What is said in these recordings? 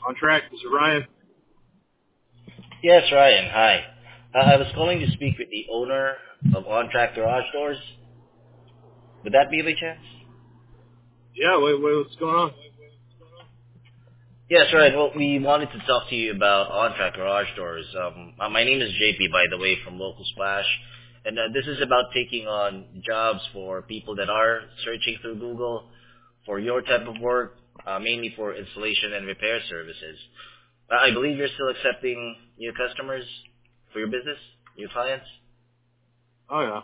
On track. This is Ryan. Yes, Ryan. Hi. I was calling to speak with the owner of On Track Garage Doors. Would that be by chance? Yeah, what's going on? Yes, Ryan. Well, we wanted to talk to you about On Track Garage Doors. My name is JP, by the way, from Local Splash. And this is about taking on jobs for people that are searching through Google for your type of work, mainly for installation and repair services. I believe you're still accepting new customers for your business, new clients? Oh yeah.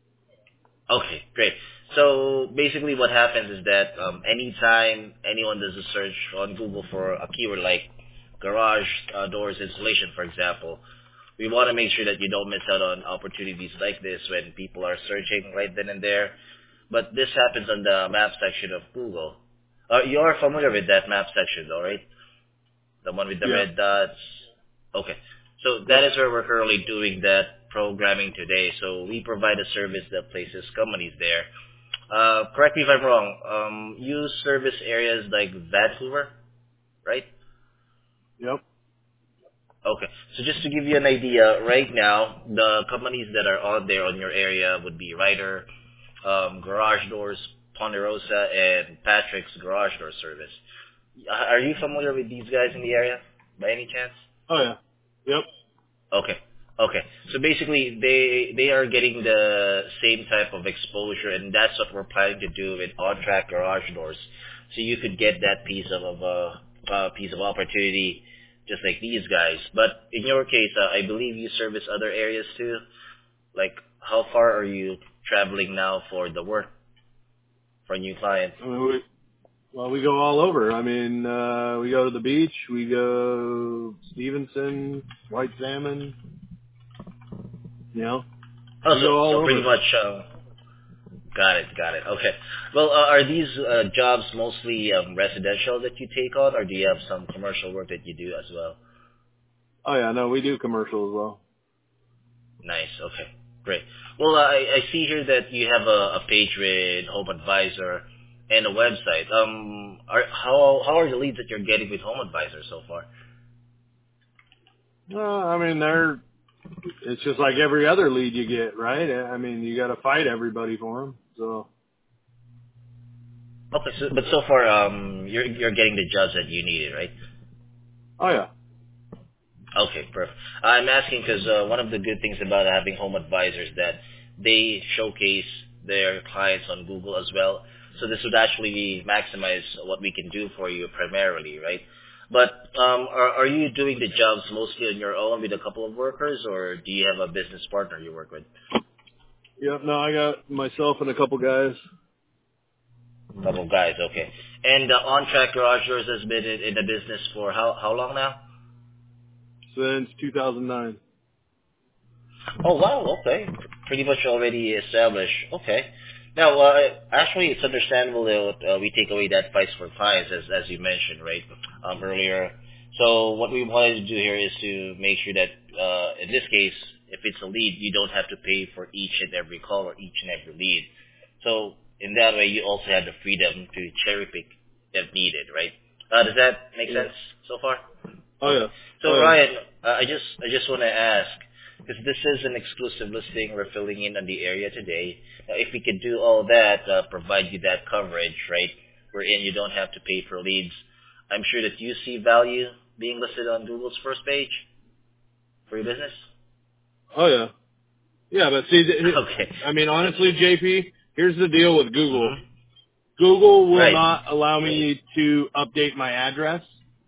Okay, great. So basically what happens is that anytime anyone does a search on Google for a keyword like garage doors installation, for example, we want to make sure that you don't miss out on opportunities like this when people are searching right then and there. But this happens on the map section of Google. You are familiar with that map section though, right? The one with the Yeah. red dots. Okay. So that Yep. is where we're currently doing that programming today. So we provide a service that places companies there. Correct me if I'm wrong. You service areas like Vancouver, right? Yep. Okay. So just to give you an idea, right now, the companies that are out there on your area would be Ryder, Garage Doors, Ponderosa, and Patrick's Garage Door Service. Are you familiar with these guys in the area by any chance? Oh yeah. Yep. Okay. Okay. So basically, they are getting the same type of exposure, and that's what we're planning to do with on-track garage doors. So you could get that piece of opportunity, just like these guys. But in your case, I believe you service other areas too. Like, how far are you traveling now for the work for new clients? I mean, we go all over. I mean, we go to the beach. We go Stevenson, White Salmon. You know, Oh, we so go all so pretty over. much. Got it. Got it. Okay. Well, are these jobs mostly residential that you take on, or do you have some commercial work that you do as well? Oh yeah. No, we do commercial as well. Nice. Okay. Great. Well, I see here that you have a page with Home Advisor and a website. How are the leads that you're getting with Home Advisor so far? I mean, it's just like every other lead you get, right? I mean, you got to fight everybody for them. So. Okay. So, but so far, you're getting the jobs that you needed, right? Oh yeah. Okay, perfect. I'm asking because one of the good things about having Home Advisor is that they showcase their clients on Google as well. So this would actually maximize what we can do for you primarily, right? But are you doing the jobs mostly on your own with a couple of workers, or do you have a business partner you work with? Yep. No, I got myself and a couple guys. Couple of guys, okay. And On Track Garage Doors has been in the business for how long now? Since 2009. Oh wow, okay. Pretty much already established. Okay. Now, actually, it's understandable that we take away that price for clients, as you mentioned, right, earlier. So what we wanted to do here is to make sure that, in this case, if it's a lead, you don't have to pay for each and every call or each and every lead. So in that way, you also have the freedom to cherry pick if needed, right? Does that make Yeah. sense so far? Oh Okay. yeah. So Oh yeah. Ryan, I just want to ask, because this is an exclusive listing we're filling in on the area today. Now, if we could do all that, provide you that coverage, right, wherein you don't have to pay for leads, I'm sure that you see value being listed on Google's first page for your business. Oh yeah. Yeah, but see, Okay. I mean, honestly, JP, here's the deal with Google. Mm-hmm. Google will Right. not allow me to update my address.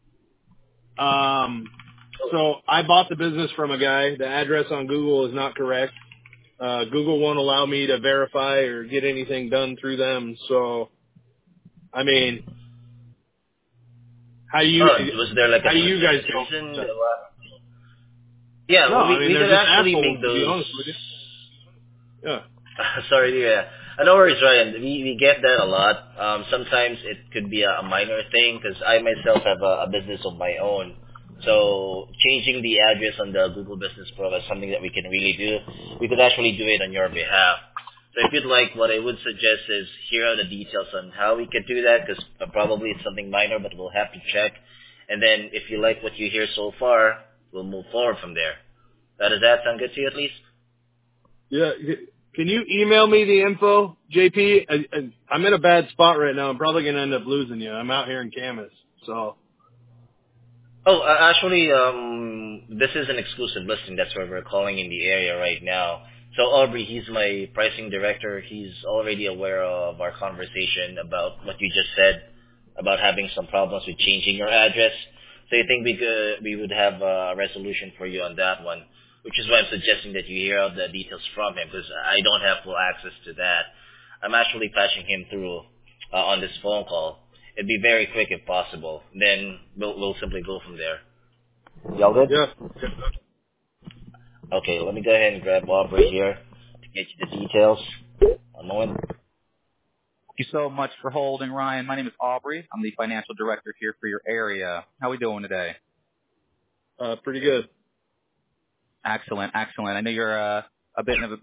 So I bought the business from a guy. The address on Google is not correct. Google won't allow me to verify or get anything done through them. So, I mean, how do you Was there like a how do you guys specific go? reason? Yeah, No, well, I mean we they're could just actually assholes, make to be those. honest with you. Yeah. Sorry, yeah. No worries, Ryan. We get that a lot. Sometimes it could be a minor thing because I myself have a business of my own. So changing the address on the Google Business Pro is something that we can really do. We could actually do it on your behalf. So if you'd like, what I would suggest is here are the details on how we could do that because probably it's something minor, but we'll have to check. And then if you like what you hear so far, we'll move forward from there. Does that sound good to you at least? Yeah. Can you email me the info, JP? I'm in a bad spot right now. I'm probably going to end up losing you. I'm out here in Camas. So. Oh, actually, this is an exclusive listing. That's why we're calling in the area right now. So Aubrey, he's my pricing director. He's already aware of our conversation about what you just said about having some problems with changing your address. So I think we would have a resolution for you on that one, which is why I'm suggesting that you hear out the details from him because I don't have full access to that. I'm actually patching him through on this phone call. It'd be very quick if possible. Then we'll simply go from there. Y'all good? Yeah. Okay, let me go ahead and grab Aubrey here to get you the details. One moment. Thank you so much for holding, Ryan. My name is Aubrey. I'm the financial director here for your area. How are we doing today? Pretty good. Excellent, excellent. I know you're a bit